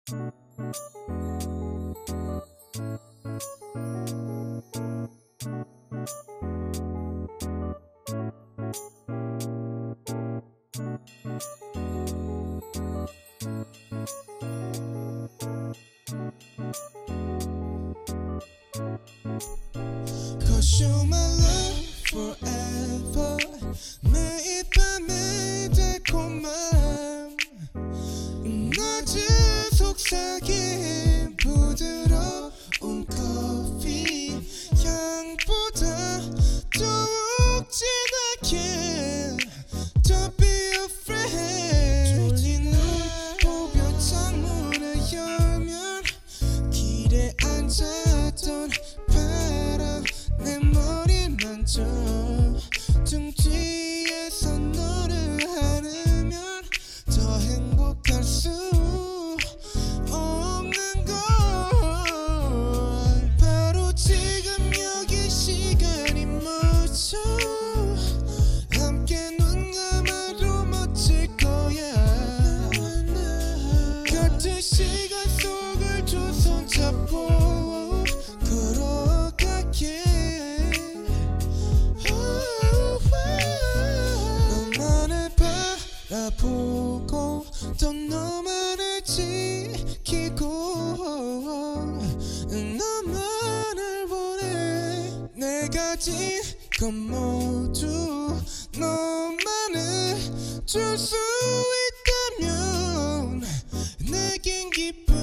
'Cause you're my love forever. 매일 밤에 달콤한 낮은 속삭임 부드러운 커피 향보다 더욱 진하게. Don't be afraid. 졸린 눈 보며 창문을 열면 길에 앉았던 바람 내 머리 만져. 등 뒤에서 너를 안으면 더 행복할 수 없는 걸. 바로 지금 여기 시간이 멈춰. 함께 눈 감아도 멋질 거야. 같은 시간 속을 두 손 잡고 걸어갈게. 너만을 바라보고 또 너만을 지키고 너만을 원해. 내가 가진 건 모두 너만을 줄 수 있다면 내겐 기쁨